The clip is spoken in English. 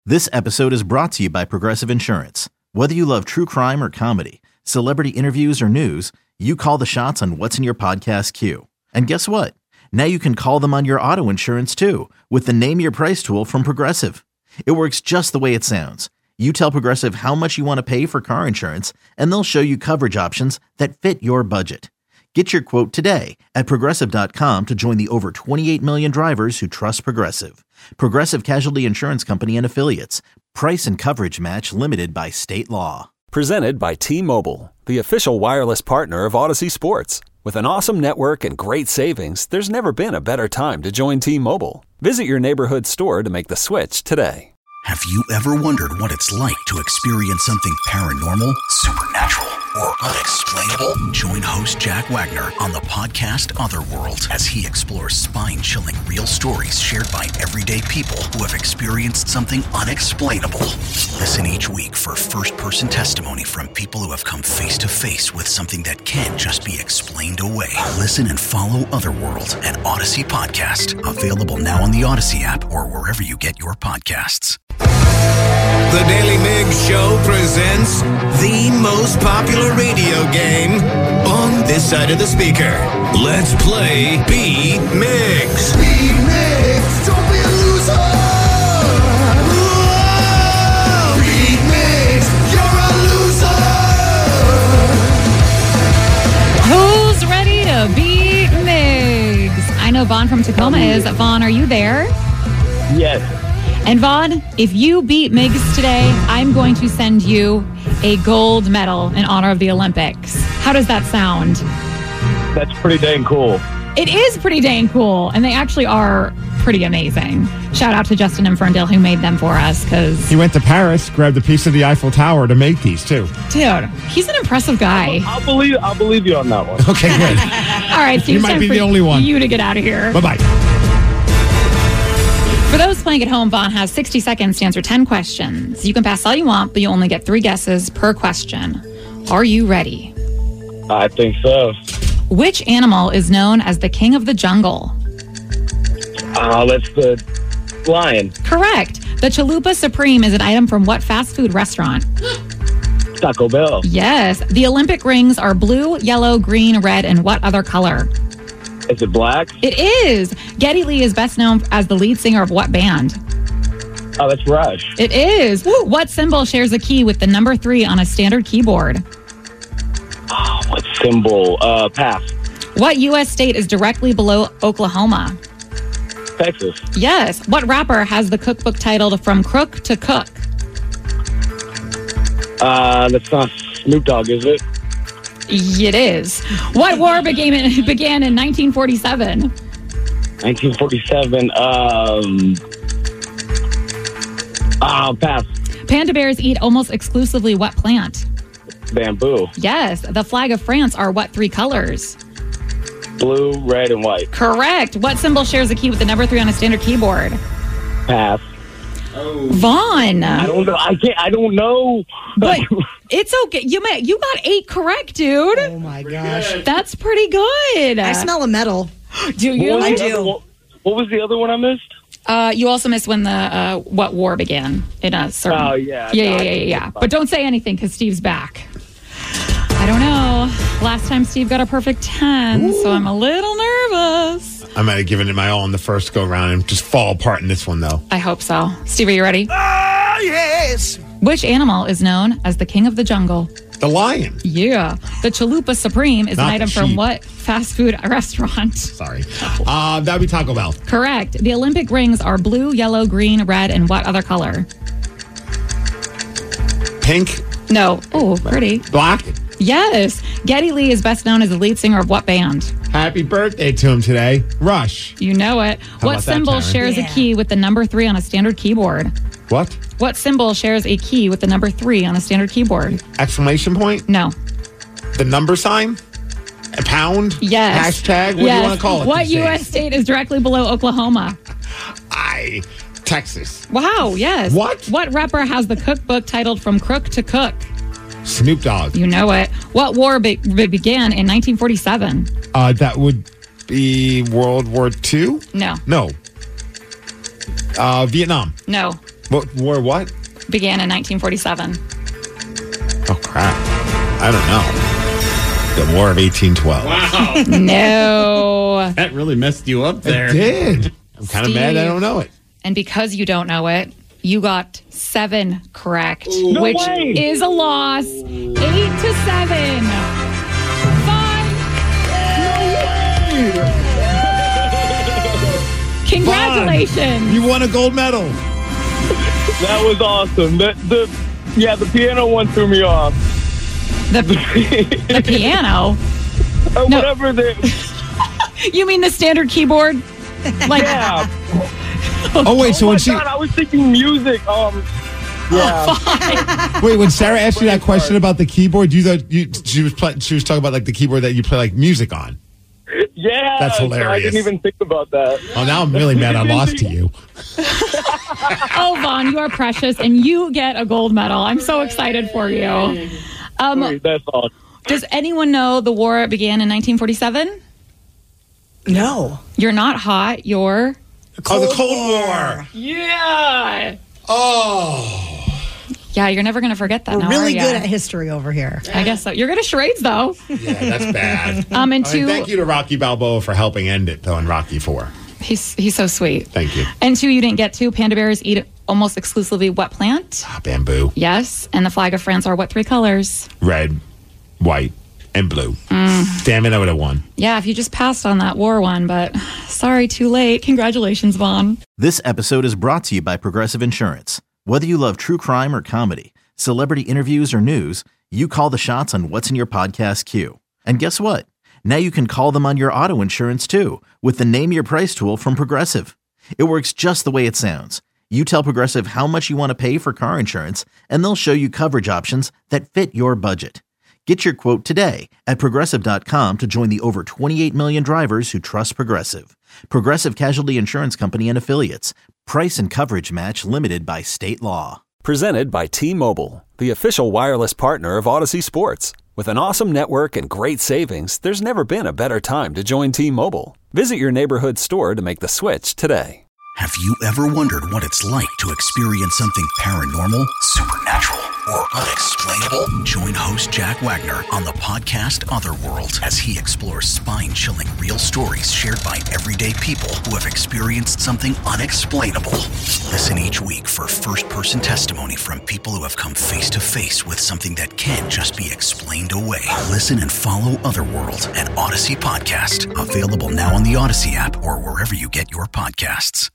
This episode is brought to you by Progressive Insurance. Whether you love true crime or comedy, celebrity interviews or news, you call the shots on what's in your podcast queue. And guess what? Now you can call them on your auto insurance too with the Name Your Price tool from Progressive. It works just the way it sounds. You tell Progressive how much you want to pay for car insurance, and they'll show you coverage options that fit your budget. Get your quote today at Progressive.com to join the over 28 million drivers who trust Progressive. Progressive Casualty Insurance Company and Affiliates. Price and coverage match limited by state law. Presented by T-Mobile, the official wireless partner of Odyssey Sports. With an awesome network and great savings, there's never been a better time to join T-Mobile. Visit your neighborhood store to make the switch today. Have you ever wondered what it's like to experience something paranormal, supernatural, or unexplainable? Join host Jack Wagner on the podcast Otherworld as he explores spine-chilling real stories shared by everyday people who have experienced something unexplainable. Listen each week for first-person testimony from people who have come face-to-face with something that can't just be explained away. Listen and follow Otherworld, an Odyssey podcast. Available now on the Odyssey app or wherever you get your podcasts. The Daily Migs Show presents the most popular radio game on this side of the speaker. Let's play Beat Migs. Beat Migs, don't be a loser. Whoa. Beat Migs, you're a loser. Who's ready to beat Migs? I know Vaughn from Tacoma is. Vaughn, are you there? Yes. And Vaughn, if you beat Migs today, I'm going to send you a gold medal in honor of the Olympics. How does that sound? That's pretty dang cool. It is pretty dang cool, and they actually are pretty amazing. Shout out to Justin and Ferndale who made them for us, because he went to Paris, grabbed a piece of the Eiffel Tower to make these too. Dude, he's an impressive guy. I'll believe you on that one. Okay, good. All right, so you might be the only one. You to get out of here. Bye-bye. For those playing at home, Vaughn has 60 seconds to answer 10 questions. You can pass all you want, but you only get 3 guesses per question. Are you ready? I think so. Which animal is known as the king of the jungle? That's the lion. Correct. The Chalupa Supreme is an item from what fast food restaurant? Taco Bell. Yes. The Olympic rings are blue, yellow, green, red, and what other color? Is it black? It is. Geddy Lee is best known as the lead singer of what band? Oh, that's Rush. It is. Woo. What symbol shares a key with the number 3 on a standard keyboard? Oh, what symbol? Pass. What U.S. state is directly below Oklahoma? Texas. Yes. What rapper has the cookbook titled From Crook to Cook? That's not Snoop Dogg, is it? It is. What war began in 1947? 1947. Pass. Panda bears eat almost exclusively what plant? Bamboo. Yes. The flag of France are what 3 colors? Blue, red, and white. Correct. What symbol shares a key with the number 3 on a standard keyboard? Pass. Vaughn. I don't know. I don't know. But it's okay. You got 8 correct, dude. Oh my gosh. That's pretty good. I smell a medal. Do you? I do. What was the other one I missed? You also missed when the what war began in a certain. Oh yeah. Yeah. But don't say anything because Steve's back. I don't know. Last time Steve got a perfect 10, so I'm a little nervous. I might have given it my all in the first go round and just fall apart in this one though. I hope so. Steve, are you ready? Yes. Which animal is known as the king of the jungle? The lion. Yeah. The Chalupa Supreme is Not an item the from sheep. what fast food restaurant? Sorry. That would be Taco Bell. Correct. The Olympic rings are blue, yellow, green, red, and what other color? Pink. No. Oh, pretty. Black. Yes. Geddy Lee is best known as the lead singer of what band? Happy birthday to him today. Rush. You know it. How What about that, symbol Karen? shares a key with the number 3 on a standard keyboard? What? What symbol shares a key with the number 3 on a standard keyboard? Exclamation point? No. The number sign? A pound? Yes. Hashtag? What do you want to call it? What these U.S. days? state is directly below Oklahoma? Texas. Wow, yes. What? What rapper has the cookbook titled From Crook to Cook? Snoop Dogg. You know it. What war began in 1947? That would be World War II? No. No. Vietnam. No. What war? What? Began in 1947. Oh crap! I don't know. The War of 1812. Wow. No. That really messed you up there. It did. I'm kind of mad I don't know it. And because you don't know it, you got 7 correct, No which way. is a loss. 8 to 7. Fun. Congratulations. You won a gold medal. That was awesome. The piano one threw me off. The piano? No. Whatever You mean the standard keyboard? Like, yeah. Oh wait, so Oh when my she God, I was thinking music. Yeah. wait, when Sarah asked you that question about the keyboard, you thought she was talking about like the keyboard that you play like music on. Yeah. That's so hilarious. I didn't even think about that. Oh, now I'm really mad I lost to you. oh, Vaughn, you are precious, and you get a gold medal. I'm so excited for you. That's awesome. Does anyone know the war began in 1947? No. You're not hot. You're... The Cold War. Yeah. Oh. Yeah, you're never going to forget that. We're now, really are good ya? at history over here. I guess so. You're good at charades, though. Yeah, that's bad. And two, thank you to Rocky Balboa for helping end it, though, in Rocky IV. He's so sweet. Thank you. And 2, you didn't get to. Panda bears eat almost exclusively what plant? Bamboo. Yes. And the flag of France are what 3 colors? Red, white, and blue. Damn it, I would have won. Yeah, if you just passed on that war one, but sorry, too late. Congratulations, Vaughn. This episode is brought to you by Progressive Insurance. Whether you love true crime or comedy, celebrity interviews or news, you call the shots on what's in your podcast queue. And guess what? Now you can call them on your auto insurance too with the Name Your Price tool from Progressive. It works just the way it sounds. You tell Progressive how much you want to pay for car insurance, and they'll show you coverage options that fit your budget. Get your quote today at Progressive.com to join the over 28 million drivers who trust Progressive. Progressive Casualty Insurance Company and Affiliates. Price and coverage match limited by state law. Presented by T-Mobile, the official wireless partner of Odyssey Sports. With an awesome network and great savings, there's never been a better time to join T-Mobile. Visit your neighborhood store to make the switch today. Have you ever wondered what it's like to experience something paranormal, supernatural, or unexplainable? Join host Jack Wagner on the podcast Otherworld as he explores spine-chilling real stories shared by everyday people who have experienced something unexplainable. Listen each week for first-person testimony from people who have come face-to-face with something that can't just be explained away. Listen and follow Otherworld, an Odyssey podcast. Available now on the Odyssey app or wherever you get your podcasts.